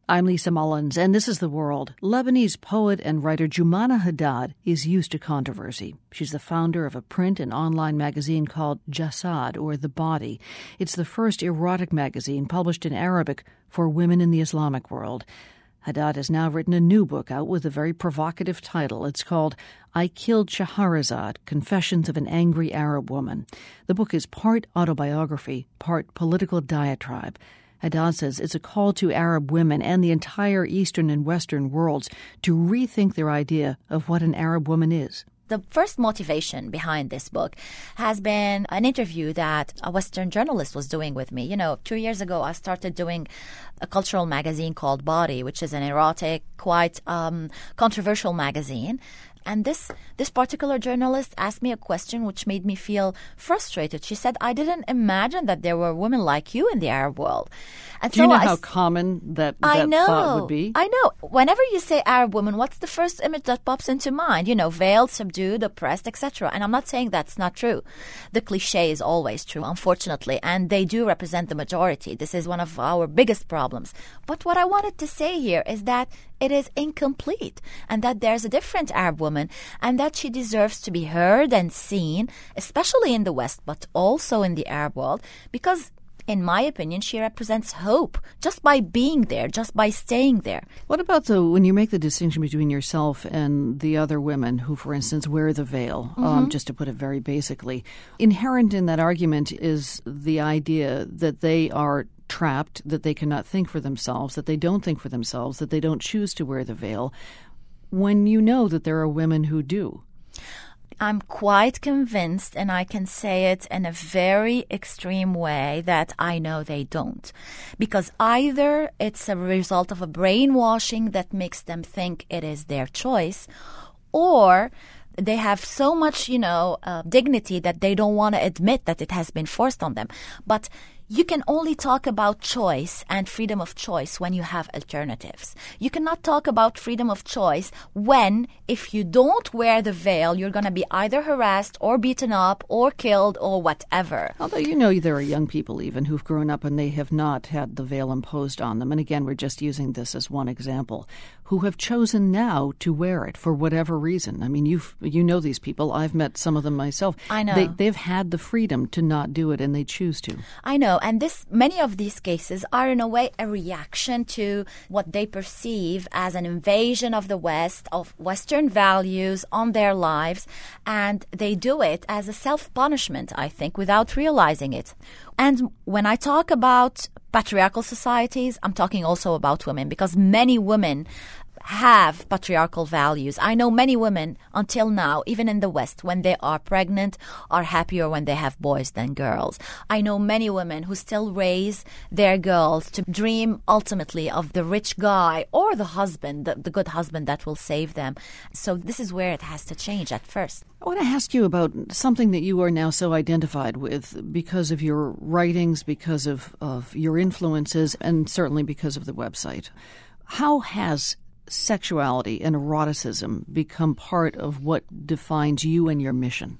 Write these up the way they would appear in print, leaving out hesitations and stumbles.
I'm Lisa Mullins, and this is The World. Lebanese poet and writer Joumana Haddad is used to controversy. She's the founder of a print and online magazine called Jasad, or The Body. It's the first erotic magazine published in Arabic for women in the Islamic world. Haddad has now written a new book out with a very provocative title. It's called I Killed Shahrazad, Confessions of an Angry Arab Woman. The book is part autobiography, part political diatribe. Haddad says it's a call to Arab women and the entire Eastern and Western worlds to rethink their idea of what an Arab woman is. The first motivation behind this book has been an interview that a Western journalist was doing with me. 2 years ago, I started doing a cultural magazine called Body, which is an erotic, quite controversial magazine. And this particular journalist asked me a question which made me feel frustrated. She said, I didn't imagine that there were women like you in the Arab world. And Do you know how common that thought would be? I know. Whenever you say Arab woman, what's the first image that pops into mind? Veiled, subdued, oppressed, etc. And I'm not saying that's not true. The cliche is always true, unfortunately, and they do represent the majority. This is one of our biggest problems. But what I wanted to say here is that it is incomplete and that there's a different Arab woman and that she deserves to be heard and seen, especially in the West, but also in the Arab world, because in my opinion, she represents hope just by being there, just by staying there. What about when you make the distinction between yourself and the other women who, for instance, wear the veil, just to put it very basically? Inherent in that argument is the idea that they are trapped, that they cannot think for themselves, that they don't think for themselves, that they don't choose to wear the veil, when you know that there are women who do. I'm quite convinced, and I can say it in a very extreme way, that I know they don't. Because either it's a result of a brainwashing that makes them think it is their choice, or they have so much, dignity that they don't want to admit that it has been forced on them. But you can only talk about choice and freedom of choice when you have alternatives. You cannot talk about freedom of choice when, if you don't wear the veil, you're going to be either harassed or beaten up or killed or whatever. Although, there are young people even who've grown up and they have not had the veil imposed on them. And again, we're just using this as one example, who have chosen now to wear it for whatever reason. I mean, you know these people. I've met some of them myself. I know. They've had the freedom to not do it and they choose to. I know. And many of these cases are in a way a reaction to what they perceive as an invasion of the West, of Western values on their lives. And they do it as a self-punishment, I think, without realizing it. And when I talk about patriarchal societies, I'm talking also about women, because many women have patriarchal values. I know many women until now, even in the West, when they are pregnant, are happier when they have boys than girls. I know many women who still raise their girls to dream ultimately of the rich guy or the husband, the good husband that will save them. So this is where it has to change at first. I want to ask you about something that you are now so identified with because of your writings, because of your influences, and certainly because of the website. How has sexuality and eroticism become part of what defines you and your mission?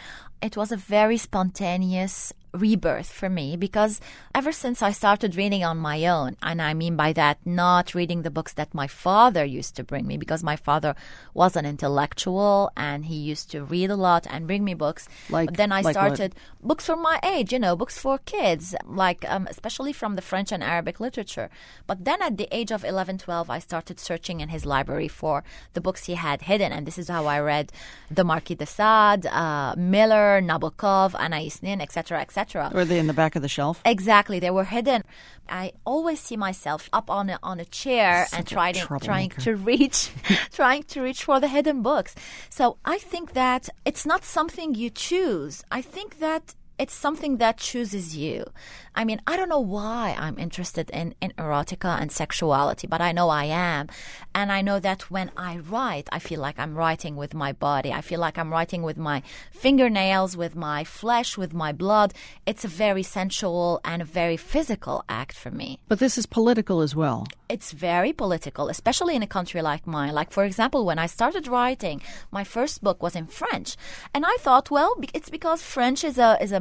It was a very spontaneous rebirth for me, because ever since I started reading on my own, and I mean by that not reading the books that my father used to bring me, because my father was an intellectual and he used to read a lot and bring me books. But then I started books for my age, books for kids, especially from the French and Arabic literature. But then at the age of 11, 12, I started searching in his library for the books he had hidden, and this is how I read the Marquis de Sade, Miller, Nabokov, Anais Nin, etc., etc. Were they in the back of the shelf? Exactly. They were hidden. I always see myself up on a chair and trying to reach for the hidden books. So I think that it's not something you choose. I think that it's something that chooses you. I mean, I don't know why I'm interested in erotica and sexuality, but I know I am. And I know that when I write, I feel like I'm writing with my body. I feel like I'm writing with my fingernails, with my flesh, with my blood. It's a very sensual and a very physical act for me. But this is political as well. It's very political, especially in a country like mine. Like, for example, when I started writing, my first book was in French. And I thought, well, it's because French is a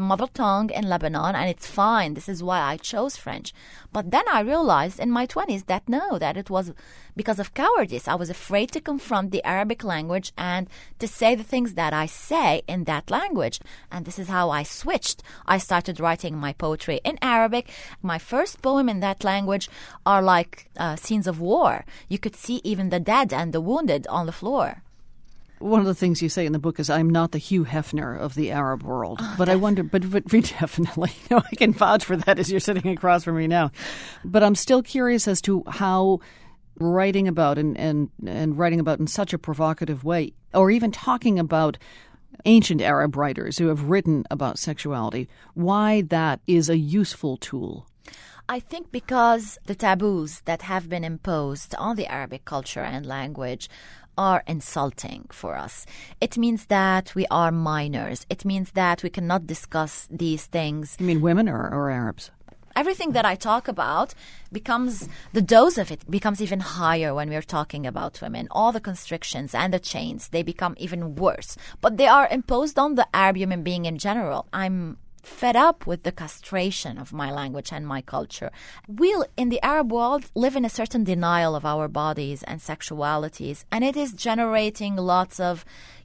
mother tongue in Lebanon, and it's fine. This is why I chose French. But then I realized in my 20s that it was because of cowardice. I was afraid to confront the Arabic language and to say the things that I say in that language. And this is how I switched. I started writing my poetry in Arabic. My first poem in that language are like scenes of war. You could see even the dead and the wounded on the floor. One of the things you say in the book is, I'm not the Hugh Hefner of the Arab world. But I wonder, but definitely, I can vouch for that as you're sitting across from me now. But I'm still curious as to how writing about and writing about in such a provocative way, or even talking about ancient Arab writers who have written about sexuality, why that is a useful tool. I think because the taboos that have been imposed on the Arabic culture and language are insulting for us. It means that we are minors. It means that we cannot discuss these things. You mean women or Arabs? Everything that I talk about becomes, the dose of it becomes even higher when we're talking about women. All the constrictions and the chains, they become even worse. But they are imposed on the Arab human being in general. I'm fed up with the castration of my language and my culture. We in the Arab world live in a certain denial of our bodies and sexualities, and it is generating lots of,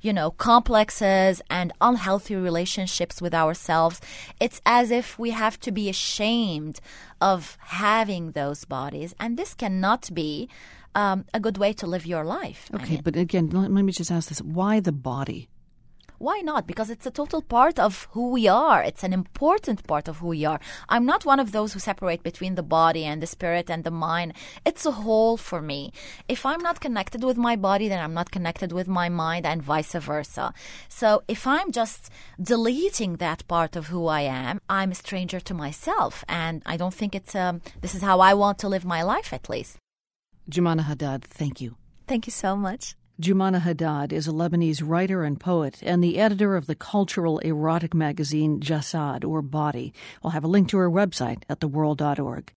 complexes and unhealthy relationships with ourselves. It's as if we have to be ashamed of having those bodies, and this cannot be a good way to live your life. Okay, but again, let me just ask this. Why the body? Why not? Because it's a total part of who we are. It's an important part of who we are. I'm not one of those who separate between the body and the spirit and the mind. It's a whole for me. If I'm not connected with my body, then I'm not connected with my mind, and vice versa. So if I'm just deleting that part of who I am, I'm a stranger to myself. And I don't think this is how I want to live my life, at least. Joumana Haddad, thank you. Thank you so much. Joumana Haddad is a Lebanese writer and poet and the editor of the cultural erotic magazine Jasad, or Body. We'll have a link to her website at theworld.org.